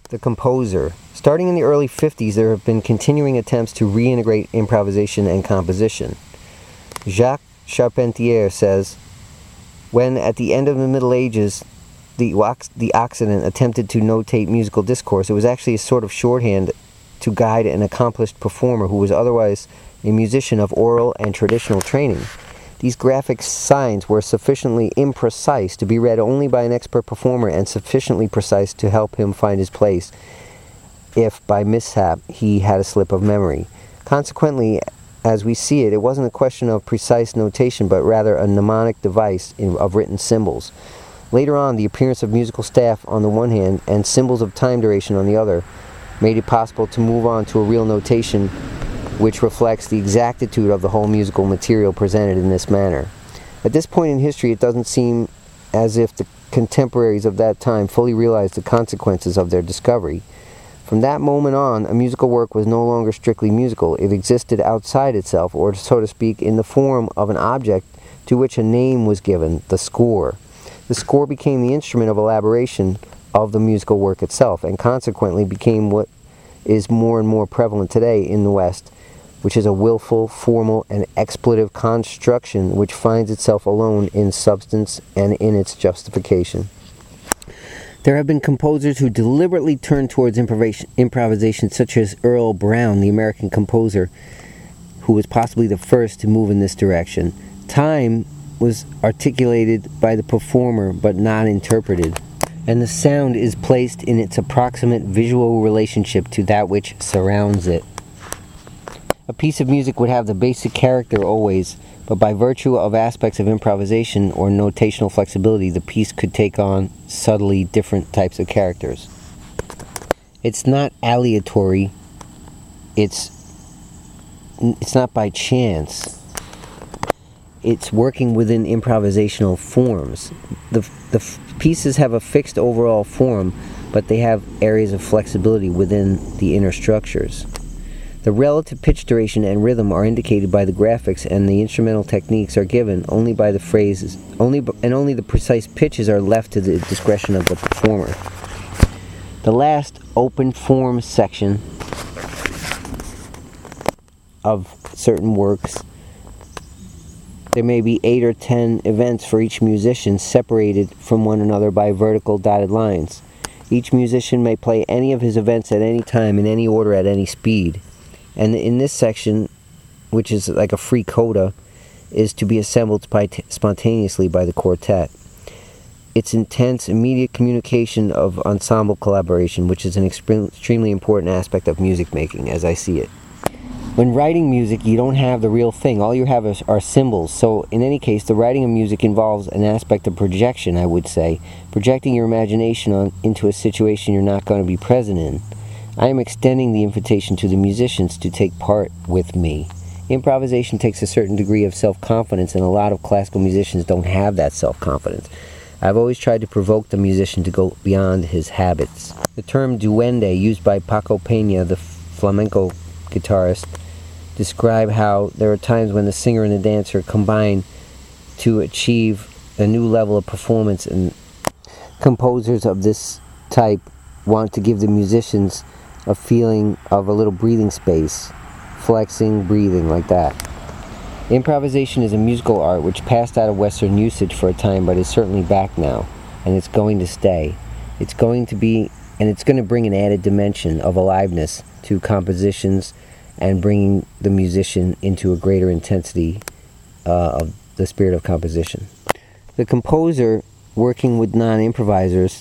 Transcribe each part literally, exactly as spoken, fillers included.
The composer. Starting in the early fifties, there have been continuing attempts to reintegrate improvisation and composition. Jacques Charpentier says, when at the end of the Middle Ages, the, the Occident attempted to notate musical discourse, it was actually a sort of shorthand to guide an accomplished performer who was otherwise a musician of oral and traditional training. These graphic signs were sufficiently imprecise to be read only by an expert performer and sufficiently precise to help him find his place if, by mishap, he had a slip of memory. Consequently, as we see it, it wasn't a question of precise notation, but rather a mnemonic device in, of written symbols. Later on, the appearance of musical staff on the one hand and symbols of time duration on the other made it possible to move on to a real notation which reflects the exactitude of the whole musical material presented in this manner. At this point in history, it doesn't seem as if the contemporaries of that time fully realized the consequences of their discovery. From that moment on, a musical work was no longer strictly musical. It existed outside itself, or so to speak, in the form of an object to which a name was given, the score. The score became the instrument of elaboration of the musical work itself, and consequently became what is more and more prevalent today in the West, which is a willful, formal, and expletive construction which finds itself alone in substance and in its justification. There have been composers who deliberately turned towards improvisation, such as Earl Brown, the American composer, who was possibly the first to move in this direction. Time was articulated by the performer, but not interpreted, and the sound is placed in its approximate visual relationship to that which surrounds it. A piece of music would have the basic character always, but by virtue of aspects of improvisation or notational flexibility, the piece could take on subtly different types of characters. It's not aleatory. It's it's not by chance. It's working within improvisational forms. The the pieces have a fixed overall form, but they have areas of flexibility within the inner structures. The relative pitch duration and rhythm are indicated by the graphics, and the instrumental techniques are given only by the phrases, only and only the precise pitches are left to the discretion of the performer. The last open form section of certain works, there may be eight or ten events for each musician separated from one another by vertical dotted lines. Each musician may play any of his events at any time in any order at any speed. And in this section, which is like a free coda, is to be assembled spontaneously by the quartet. It's intense, immediate communication of ensemble collaboration, which is an extremely important aspect of music making, as I see it. When writing music, you don't have the real thing. All you have is, are symbols. So in any case, the writing of music involves an aspect of projection, I would say. Projecting your imagination on, into a situation you're not going to be present in. I am extending the invitation to the musicians to take part with me. Improvisation takes a certain degree of self-confidence, and a lot of classical musicians don't have that self-confidence. I've always tried to provoke the musician to go beyond his habits. The term duende, used by Paco Peña, the flamenco guitarist, describe how there are times when the singer and the dancer combine to achieve a new level of performance, and composers of this type want to give the musicians a feeling of a little breathing space, flexing, breathing, like that. Improvisation is a musical art which passed out of Western usage for a time, but is certainly back now, and it's going to stay. It's going to be, and it's going to bring an added dimension of aliveness to compositions and bringing the musician into a greater intensity uh, of the spirit of composition. The composer working with non-improvisers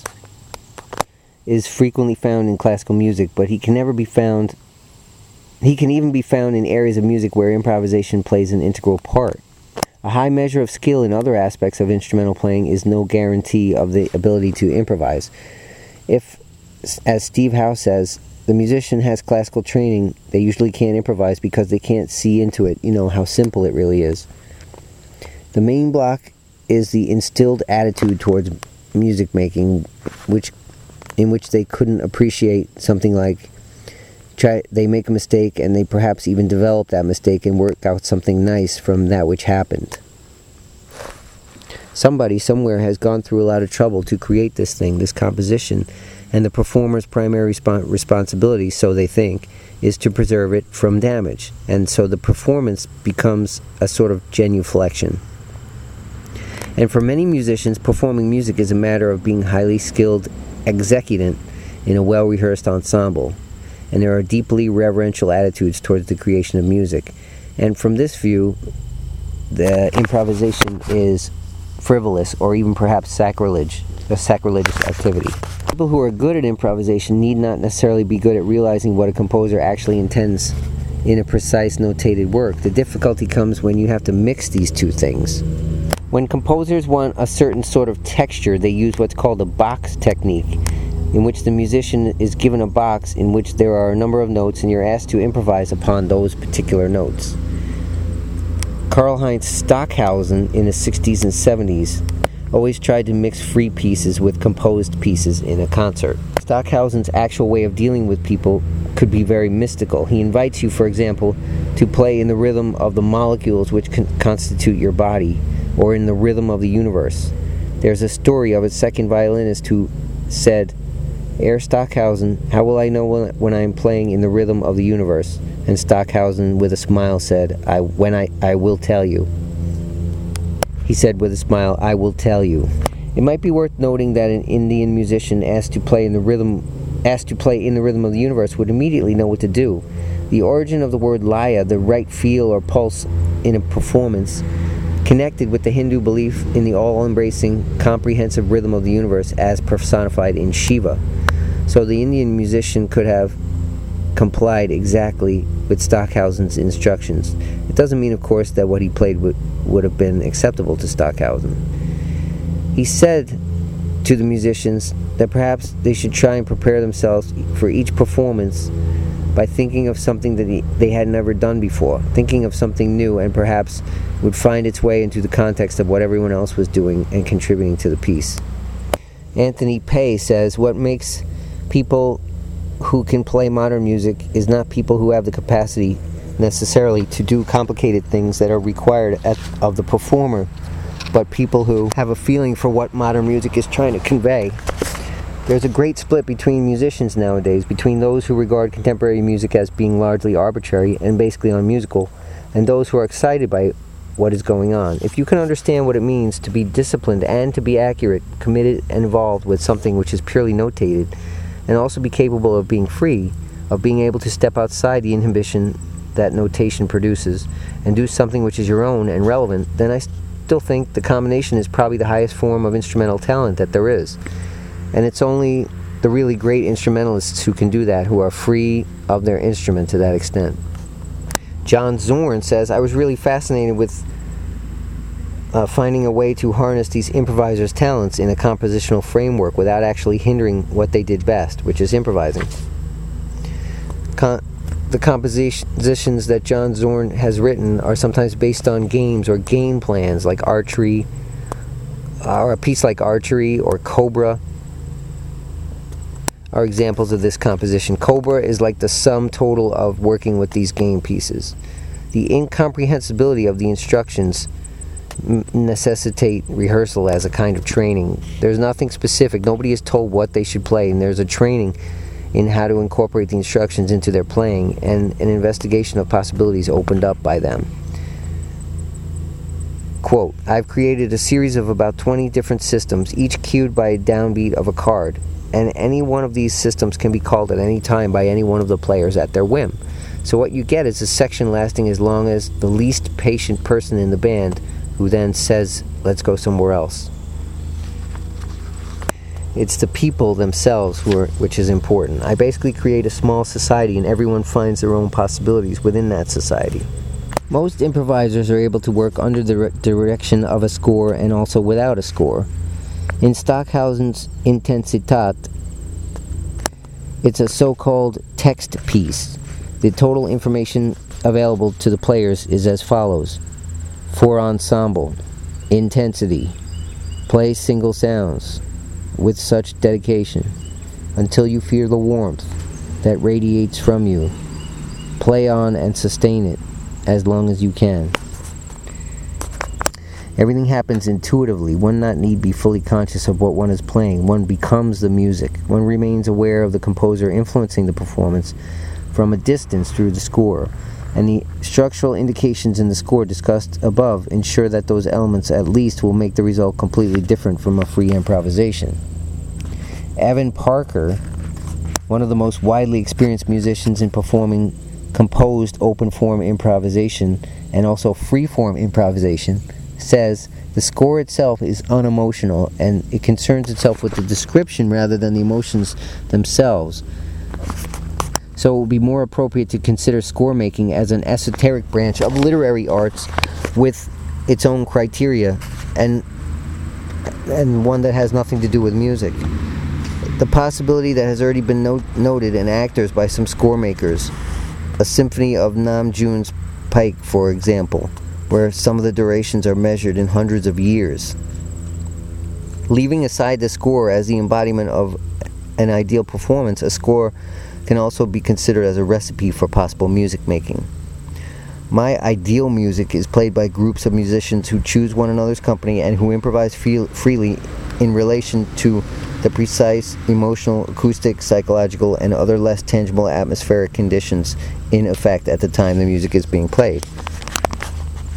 is frequently found in classical music, but he can never be found, he can even be found in areas of music where improvisation plays an integral part. A high measure of skill in other aspects of instrumental playing is no guarantee of the ability to improvise. If, as Steve Howe says, the musician has classical training, they usually can't improvise because they can't see into it, you know, how simple it really is. The main block is the instilled attitude towards music making, which in which they couldn't appreciate something like try they make a mistake and they perhaps even develop that mistake and work out something nice from that which happened. Somebody somewhere has gone through a lot of trouble to create this thing, this composition, and the performer's primary respons- responsibility, so they think, is to preserve it from damage, and so the performance becomes a sort of genuflection. And for many musicians, performing music is a matter of being highly skilled executant in a well-rehearsed ensemble, and there are deeply reverential attitudes towards the creation of music. And from this view, the improvisation is frivolous or even perhaps sacrilege, a sacrilegious activity. People who are good at improvisation need not necessarily be good at realizing what a composer actually intends in a precise notated work. The difficulty comes when you have to mix these two things. When composers want a certain sort of texture, they use what's called a box technique, in which the musician is given a box in which there are a number of notes and you're asked to improvise upon those particular notes. Karlheinz Stockhausen in the sixties and seventies always tried to mix free pieces with composed pieces in a concert. Stockhausen's actual way of dealing with people could be very mystical. He invites you, for example, to play in the rhythm of the molecules which con- constitute your body, or in the rhythm of the universe. There's a story of a second violinist who said, "Herr Stockhausen, how will I know when I am playing in the rhythm of the universe?" And Stockhausen, with a smile, said, I, when I, I will tell you. He said with a smile, "I will tell you." It might be worth noting that an Indian musician asked to play in the rhythm, asked to play in the rhythm of the universe would immediately know what to do. The origin of the word laya, the right feel or pulse in a performance, connected with the Hindu belief in the all-embracing, comprehensive rhythm of the universe as personified in Shiva. So the Indian musician could have complied exactly with Stockhausen's instructions. It doesn't mean, of course, that what he played would, would have been acceptable to Stockhausen. He said to the musicians that perhaps they should try and prepare themselves for each performance by thinking of something that he, they had never done before, thinking of something new, and perhaps would find its way into the context of what everyone else was doing and contributing to the piece. Anthony Pay says, what makes people who can play modern music is not people who have the capacity necessarily to do complicated things that are required at, of the performer, but people who have a feeling for what modern music is trying to convey. There's a great split between musicians nowadays, between those who regard contemporary music as being largely arbitrary and basically unmusical, and those who are excited by what is going on. If you can understand what it means to be disciplined and to be accurate, committed, and involved with something which is purely notated, and also be capable of being free, of being able to step outside the inhibition that notation produces, and do something which is your own and relevant, then I still think the combination is probably the highest form of instrumental talent that there is. And it's only the really great instrumentalists who can do that, who are free of their instrument to that extent. John Zorn says, I was really fascinated with uh, finding a way to harness these improvisers' talents in a compositional framework without actually hindering what they did best, which is improvising. Con- the compositions that John Zorn has written are sometimes based on games or game plans like Archery, or a piece like Archery or Cobra are examples of this composition. Cobra is like the sum total of working with these game pieces. The incomprehensibility of the instructions m- necessitate rehearsal as a kind of training. There's nothing specific. Nobody is told what they should play, and there's a training in how to incorporate the instructions into their playing, and an investigation of possibilities opened up by them. Quote, I've created a series of about twenty different systems, each cued by a downbeat of a card, and any one of these systems can be called at any time by any one of the players at their whim. So what you get is a section lasting as long as the least patient person in the band, who then says, let's go somewhere else. It's the people themselves who are, which is important. I basically create a small society, and everyone finds their own possibilities within that society. Most improvisers are able to work under the re- direction of a score and also without a score. In Stockhausen's Intensitat, it's a so-called text piece. The total information available to the players is as follows. For ensemble, intensity, play single sounds with such dedication until you feel the warmth that radiates from you. Play on and sustain it as long as you can. Everything happens intuitively. One not need be fully conscious of what one is playing. One becomes the music. One remains aware of the composer influencing the performance from a distance through the score. And the structural indications in the score discussed above ensure that those elements at least will make the result completely different from a free improvisation. Evan Parker, one of the most widely experienced musicians in performing composed open-form improvisation and also free-form improvisation, says the score itself is unemotional and it concerns itself with the description rather than the emotions themselves. So it would be more appropriate to consider score making as an esoteric branch of literary arts with its own criteria and and one that has nothing to do with music. The possibility that has already been no- noted in actors by some score makers, a symphony of Nam June's Pike, for example, where some of the durations are measured in hundreds of years. Leaving aside the score as the embodiment of an ideal performance, a score can also be considered as a recipe for possible music making. My ideal music is played by groups of musicians who choose one another's company and who improvise feel- freely in relation to the precise emotional, acoustic, psychological, and other less tangible atmospheric conditions in effect at the time the music is being played.